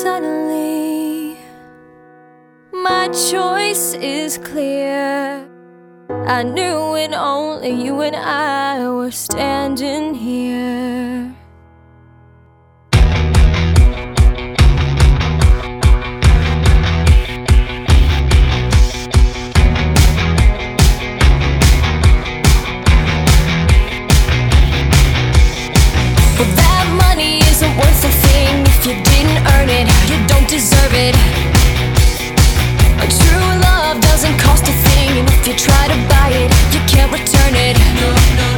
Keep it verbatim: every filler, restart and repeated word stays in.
Suddenly, my choice is clear. I knew when only you and I were standing here. But that money isn't worth a thing if you didn't earn it, you don't deserve it. A true love doesn't cost a thing, and if you try to buy it, you can't return it. No, no.